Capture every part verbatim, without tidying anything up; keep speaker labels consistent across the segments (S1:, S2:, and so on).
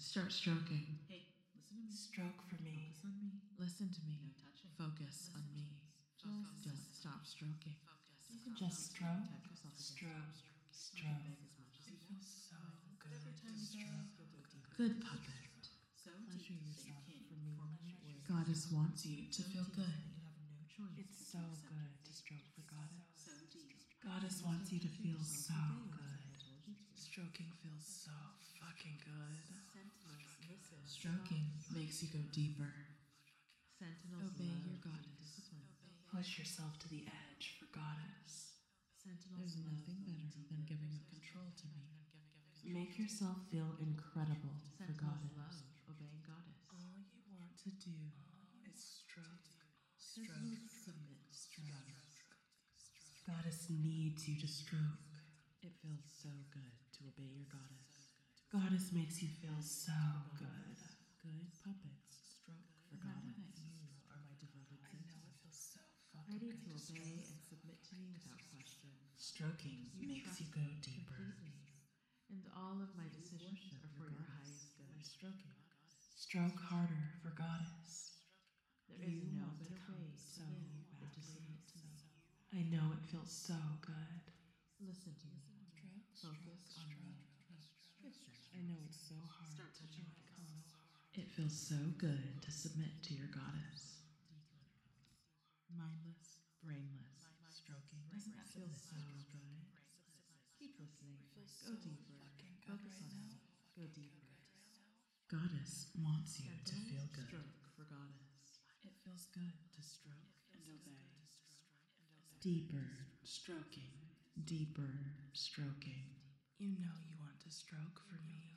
S1: Start stroking.
S2: Hey, listen to me. Stroke for me.
S1: Focus on me. Listen to me.
S2: No touching.
S1: Focus on me. Just don't stop stroking.
S2: Just stroke,
S1: Tap yourself again.
S2: stroke, stroke.
S1: Beg as much as you want.
S2: So good to stroke.
S1: Good puppet.
S2: So
S1: Pleasure
S2: deep that
S1: yourself
S2: you can't
S1: for me.
S2: form a word.
S1: Goddess wants you to feel good.
S2: You have no choice.
S1: It's so good to stroke for Goddess.
S2: So deep.
S1: Goddess wants you to feel so good. Stroking feels so fucking good.
S2: Sentinels listen.
S1: Stroking makes you go deeper.
S2: Sentinels
S1: Obey
S2: love
S1: your goddess.
S2: discipline.
S1: Push yourself to the edge for Goddess.
S2: Sentinels
S1: There's
S2: love
S1: nothing better than giving up control to me.
S3: Make yourself feel incredible for
S2: Sentinels
S3: Goddess.
S2: love obeying goddess.
S1: All you want to do is stroke, stroke,
S2: Sentinels submit.
S1: stroke. Goddess needs you to stroke. It feels so good to obey your goddess. Goddess makes you feel so good. Good puppets stroke for Goddess. You are my devoted I know it feels so fucking
S2: Ready
S1: good
S2: to
S1: to
S2: obey
S1: stroke.
S2: and submit to me without question.
S1: Stroking
S2: You
S1: makes
S2: trust
S1: you go
S2: me
S1: deeper.
S2: completely, and all of my decisions are for your
S1: Goddess.
S2: highest
S1: By
S2: good.
S1: stroking. Stroke harder for Goddess.
S2: There is
S1: You
S2: no
S1: want to
S2: better
S1: come
S2: way to
S1: so
S2: live than
S1: badly.
S2: to submit to me.
S1: I know it feels so good.
S2: Listen to me. Focus on me.
S1: I know it's so hard.
S2: Start touching my cum.
S1: It feels so good to submit to your goddess. Mindless, brainless, stroking. Doesn't that feel so good?
S2: Keep listening. Go deeper. Focus on me. Go deeper.
S1: Goddess wants you to feel
S2: Sentinels
S1: good.
S2: stroke for goddess.
S1: It feels good to stroke and obey. Deeper stroking, deeper stroking. You know you want to stroke for me.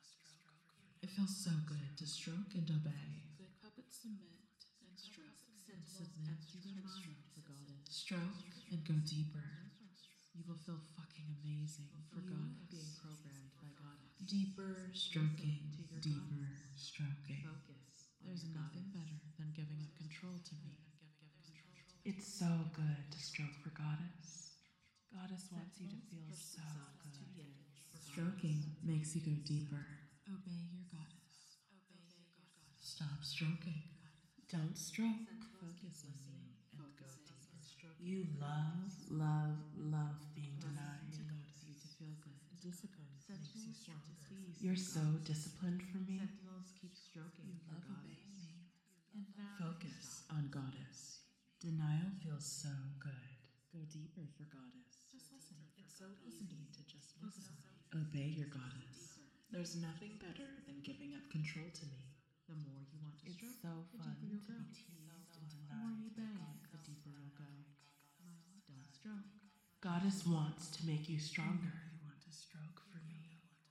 S1: It feels so good to stroke and obey.
S2: Good puppets submit and stroke. Sentinels empty their mind for goddess.
S1: Stroke and go deeper. You will feel fucking amazing for
S2: You are
S1: Goddess.
S2: being programmed by goddess.
S1: Deeper stroking,
S2: to your
S1: deeper stroking.
S2: Focus on
S1: There's
S2: your
S1: nothing
S2: goddess.
S1: better than giving up control to me.
S3: It's so good to stroke for Goddess. Goddess wants you to
S2: Sentinels
S3: feel
S2: push
S3: so
S2: themselves to
S3: good.
S2: the edge for goddess.
S1: Stroking makes you go deeper. Obey your goddess. Stop stroking. Don't stroke. Focus on me and go
S2: Focus
S1: deeper.
S2: and stroke.
S1: You love, love, love being denied.
S2: Sentinels
S1: wants you to feel good. Discipline makes you
S2: Sentinels want to
S1: stronger.
S2: seize
S3: You're
S2: for
S3: so
S2: goddess.
S3: disciplined for me.
S2: Sentinels keep stroking for
S1: Love
S2: goddess.
S1: obeying me.
S2: And now
S1: Focus on goddess. Denial feels so good. Go deeper for goddess.
S2: Just listen.
S1: It's so easy to just listen. Obey your goddess. There's nothing better than giving up control to me.
S2: The more you want to
S3: It's
S2: stroke,
S3: so
S2: the
S3: fun
S2: deeper you'll
S3: to
S2: go.
S3: be teased and
S2: The more you
S3: denied.
S2: beg, the deeper you'll go. Don't stroke.
S3: Goddess wants to make you stronger.
S1: You want to stroke for me.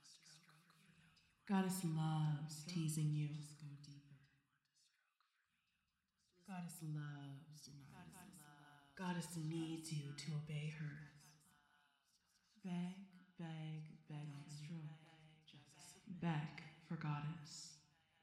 S3: Goddess loves teasing you.
S1: Just go deeper.
S3: Goddess loves denying. Goddess needs you to obey her. Beg, beg, beg for
S1: Stroke.
S3: me.
S1: Just
S3: Beg for Goddess.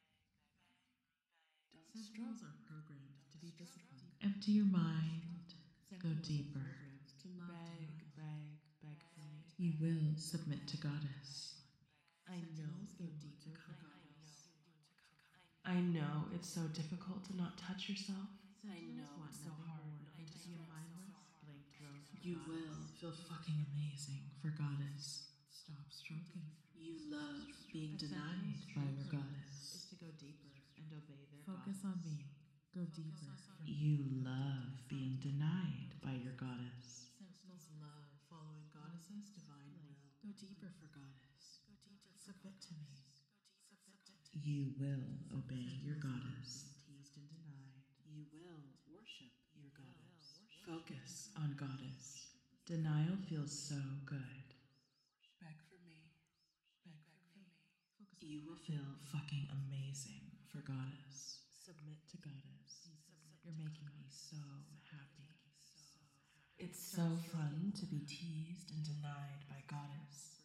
S2: Sentinels are programmed to be disciplined.
S1: empty your mind. Go
S2: Sentinels are
S1: deeper.
S2: programmed to love to
S3: Beg, beg, beg for me.
S1: You will submit to goddess.
S3: I know
S2: Sentinels go
S3: you
S2: deeper
S3: want to
S2: for
S3: come.
S2: goddess.
S3: I know it's so difficult to not touch yourself. I
S2: Sentinels
S3: know
S2: want
S3: it's so
S2: nothing
S3: hard
S2: more
S3: not
S2: than
S3: to
S2: to be a
S3: stroke.
S2: mindless blank drone. for
S1: You
S2: goddess.
S1: will feel fucking amazing for goddess. Stop stroking. You love being
S2: A
S1: denied
S2: sentinel's
S1: by your
S2: purpose
S1: goddess.
S2: is to go deeper and obey their
S1: Focus
S2: goddess.
S1: on me. Go deeper. You love being denied by your goddess.
S2: Sentinels love following goddess's divine will.
S1: Go deeper for goddess.
S2: Go deeper.
S1: Submit to me. You will obey your goddess.
S2: Teased and denied.
S1: You will worship your goddess. Focus on goddess. Denial feels so good. Beg for me. Beg for me.
S2: Focus on
S1: You will feel fucking amazing for goddess. Submit to goddess. You're making me so happy.
S3: It's so fun to be teased and denied by Goddess.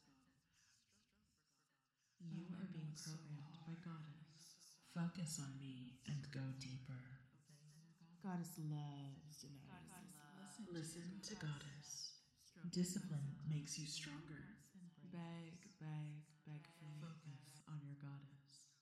S2: You are being programmed by goddess.
S1: Focus on me and go deeper.
S3: Goddess loves denying.
S1: Listen to goddess. Discipline makes you stronger.
S3: Beg, beg, beg for me.
S1: Focus on your goddess.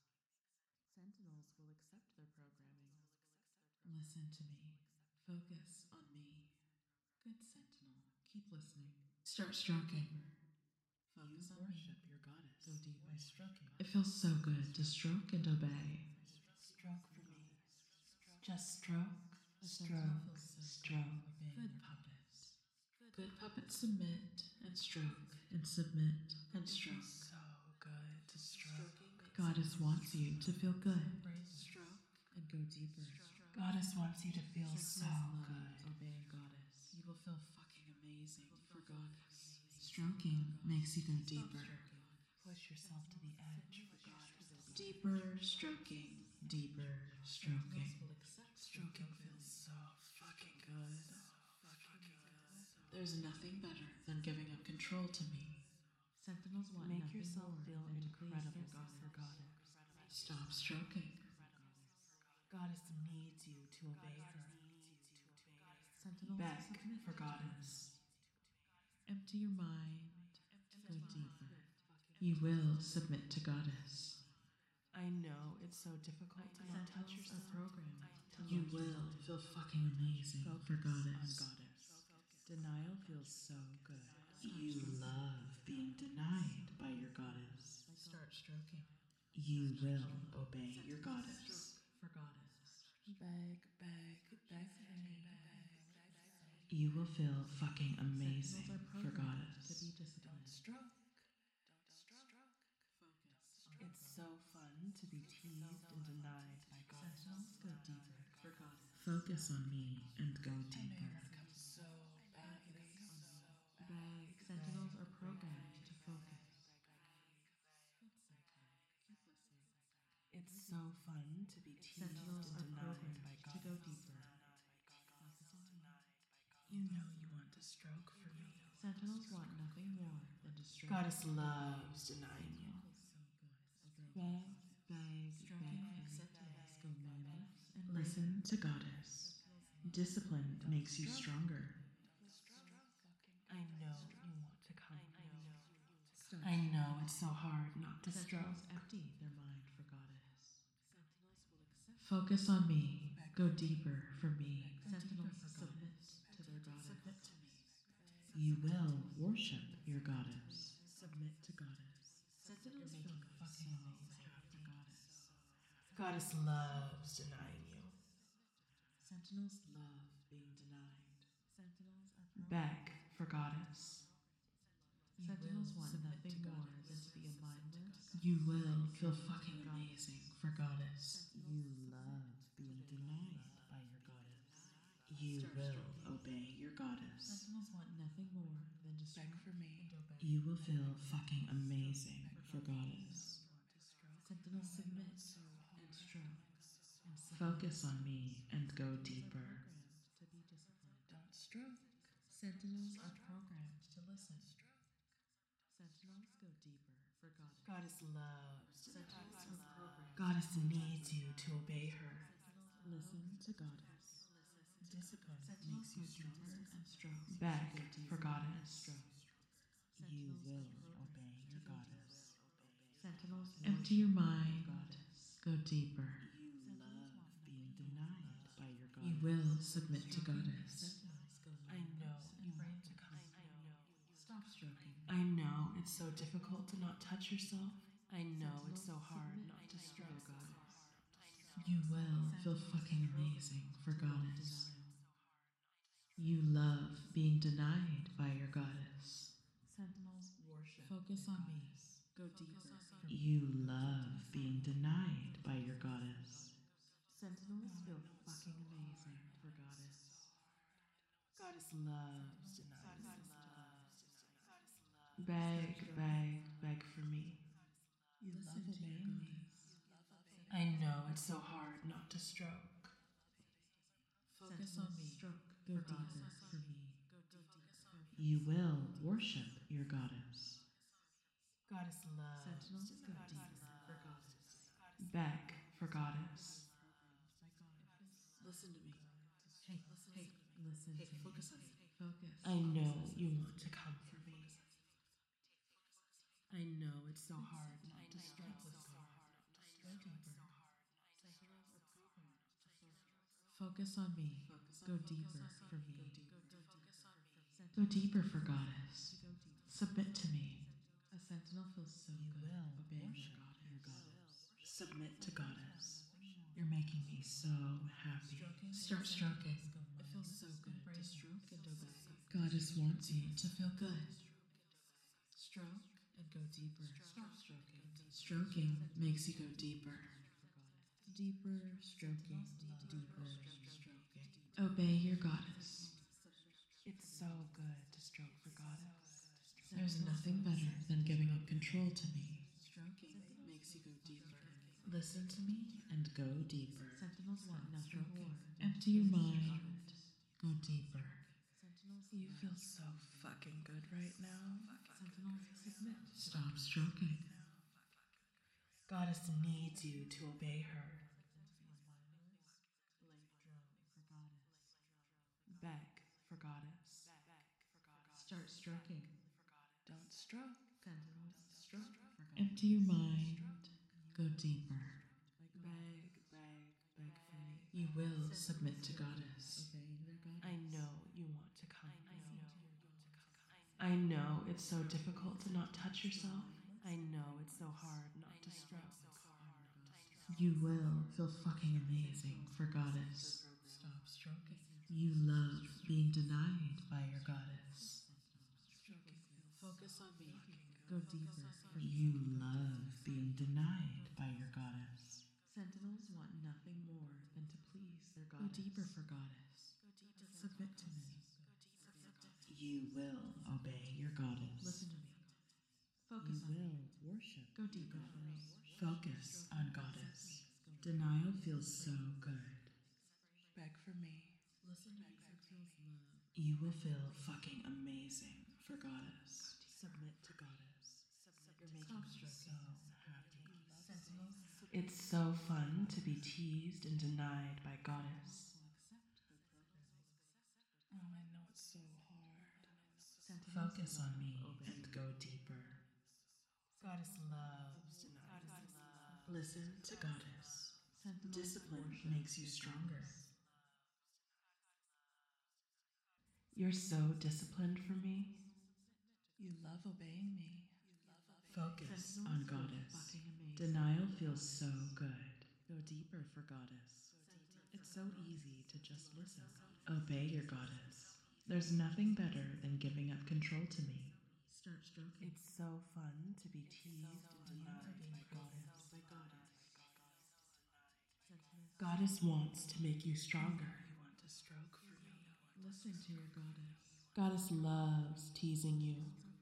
S1: accept their programming.
S3: Listen to me. Focus on me. Good sentinel. Keep listening. Start stroking. Focus on
S1: Worship
S3: me.
S1: your goddess.
S3: Go deep.
S1: By stroking.
S3: It feels so good to stroke and obey.
S1: Stroke for me. Just stroke, stroke, stroke.
S3: Good puppets. Good puppets submit and stroke and submit and stroke.
S1: So good to stroke.
S3: Goddess wants you to feel good
S1: Stroke.
S3: and go deeper.
S1: Goddess wants you to feel so
S3: Love
S1: good.
S3: obeying goddess. You will feel fucking amazing for goddess. Stroking makes you go deeper.
S1: Push yourself to the edge for goddess.
S3: Deeper stroking. Deeper stroking.
S1: Stroking feels so fucking good. Fucking good.
S3: There's nothing better than giving up control to me. Sentinels want
S1: Make
S3: nothing
S1: yourself
S3: more
S1: feel
S3: than to please
S1: incredible
S3: their
S1: for
S3: goddess.
S1: goddess.
S3: Stop stroking.
S1: Goddess needs you to obey her.
S3: Sentinels
S1: Beg
S3: submit
S1: for
S3: to her.
S1: goddess.
S3: Empty your mind. Go deeper. You will submit to goddess.
S1: I know it's so difficult to not touch
S3: Sentinels
S1: yourself.
S3: are programmed. You will feel fucking amazing for goddess.
S1: Goddess. Denial feels so good.
S3: You love being denied by your goddess.
S1: Start stroking.
S3: You will obey your goddess.
S1: For goddess. Beg, beg, beg, beg.
S3: You will feel fucking amazing
S1: Sentinels are
S3: for
S1: programmed
S3: goddess.
S1: to be disciplined. Stroke. It's so fun to be teased and denied by goddess.
S3: Sentinels go deeper for goddess. Focus on me and go deeper.
S1: So badly.
S3: Beg. Sentinels are programmed to focus.
S1: It's so fun to be teased
S3: Sentinels
S1: and
S3: are
S1: denied
S3: programmed
S1: by
S3: to go
S1: goddess.
S3: deeper.
S1: You know you want to stroke for me.
S3: Sentinels want nothing more than to stroke.
S1: Goddess loves denying you.
S3: Beg, beg, beg. Sentinels go mammoth and listen to goddess. Discipline makes you stronger.
S1: I know you want to come. I know it's so hard not to stroke.
S3: Sentinels empty their mind for goddess. Focus on me. Go deeper for me. Sentinels submit to their goddess. You will worship your goddess. Submit to goddess. Sentinels feel fucking amazing for goddess.
S1: Goddess loves denying you.
S3: Sentinels love being denied. Sentinels are
S1: Beg for goddess.
S3: Sentinels want nothing more than to be a mindless. You will feel fucking amazing for goddess. You love being denied by your goddess. You will obey your goddess. Sentinels want nothing more than to
S1: Beg for me.
S3: You will feel fucking amazing for goddess. Sentinels submit and stroke. Focus on me and go deeper.
S1: Don't stroke.
S3: Sentinels are programmed to listen. Sentinels go deeper for goddess.
S1: Goddess loves denying
S3: Sentinels
S1: you.
S3: are programmed.
S1: Goddess needs you to obey her.
S3: Listen to goddess.
S1: Discipline
S3: Makes you stronger and stronger.
S1: Beg for goddess.
S3: You will obey your goddess. Sentinels empty your mind. Goddess. Go deeper. You love being denied by your goddess. You will submit to goddess.
S1: I know you want to come.
S3: Stop stroking.
S1: I know it's so difficult to not touch yourself. I know it's so hard not to stroke.
S3: You will feel fucking amazing for goddess. You love being denied by your goddess. Sentinels worship. Focus on me. Go deeper. You love being denied by your goddess. Sentinels feel fucking amazing for goddess.
S1: Goddess loves denying you.
S3: Beg,
S1: Beg, beg, beg for me.
S3: you love obeying me.
S1: I know it's so hard not to stroke.
S3: Focus on me. Stroke. Go deeper for me. You will worship your goddess.
S1: Goddess loves
S3: Sentinels go
S1: denying
S3: deeper
S1: you.
S3: for goddess.
S1: Beg for goddess.
S3: Listen to me. Hey, hey, listen to me. Focus on me. Focus.
S1: I know you want to come for me. I know it's so hard not to stroke.
S3: Go deeper. Focus on me. Go deeper for me. Go deeper for Goddess. Submit to me. A sentinel feels so
S1: You
S3: good
S1: will
S3: obeying
S1: worship
S3: your
S1: your
S3: goddess.
S1: goddess. Submit to goddess. You're making me so happy.
S3: Start stroking. It feels so good to stroke and obey.
S1: Goddess wants you to feel good.
S3: Stroke and go deeper. Stop stroking.
S1: Stroking makes you go deeper.
S3: Deeper stroking. Deeper stroking.
S1: Obey your goddess. It's so good to stroke for goddess. There's nothing better than giving up control to me. Stroking makes you go deeper. Listen to me and go deeper.
S3: Sentinels want nothing more.
S1: Empty your mind. Go deeper. You feel so fucking good right now.
S3: Sentinels submit.
S1: Stop stroking. Goddess needs you to obey her. Beg for goddess.
S3: Start stroking.
S1: Don't stroke.
S3: Sentinels stroke for goddess.
S1: Empty your mind. Go deeper. Beg, beg, beg for me. You will submit to goddess. I know you want to come. I know it's so difficult to not touch yourself. I know it's so hard not to stroke. You will feel fucking amazing for goddess. Stop stroking. You love being denied by your goddess.
S3: Focus on me. Go deeper.
S1: You love being denied by your goddess.
S3: Sentinels want nothing more than to please their
S1: Go
S3: goddess.
S1: deeper for goddess. Submit to me. You will obey your goddess.
S3: Listen to me.
S1: You
S3: Focus on me.
S1: will worship.
S3: Go deeper for me.
S1: Focus on goddess. Denial feels so good. Beg for me.
S3: Listen to me. Feels love.
S1: You will feel fucking amazing for goddess. Submit to goddess. You're making me so happy. It's so fun to be teased and denied by goddess. Oh, I know it's so hard. Focus on me and go deeper. Goddess loves denial. Listen to goddess. Discipline makes you stronger. You're so disciplined for me. You love obeying me. Focus on goddess. Denial feels so good. Go deeper for goddess. It's so easy to just listen. Obey your goddess. There's nothing better than giving up control to me.
S3: Start stroking.
S1: It's so fun to be teased and denied by goddess. Goddess wants to make you stronger. You want to stroke for me.
S3: Listen to your goddess.
S1: Goddess loves teasing you.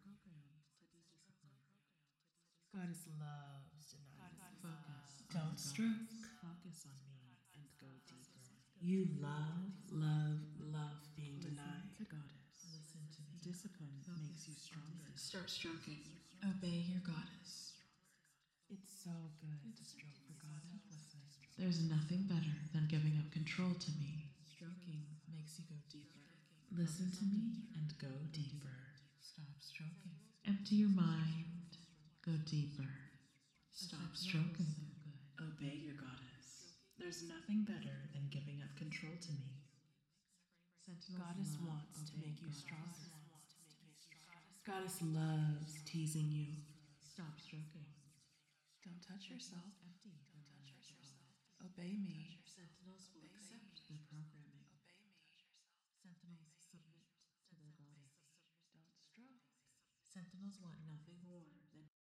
S1: Goddess loves denying.
S3: Focus.
S1: Don't stroke.
S3: Focus on me and go deeper.
S1: You love, love, love being denied.
S3: To goddess. Listen to me.
S1: Discipline makes you stronger.
S3: Start stroking.
S1: Obey your goddess. It's so good to stroke for goddess. There's nothing better than giving up control to me. Stroking makes you go deeper. Listen to me and go deeper. Stop stroking. Empty your mind. Go deeper. Stop stroking. Obey your goddess. There's nothing better than giving up control to me. Goddess wants to make you stronger. Goddess loves teasing you.
S3: Stop stroking.
S1: Don't touch yourself. Don't touch yourself. Obey me.
S3: Sentinels will accept the programming. Sentinels submit to their goddess.
S1: Don't stroke.
S3: Sentinels want nothing more than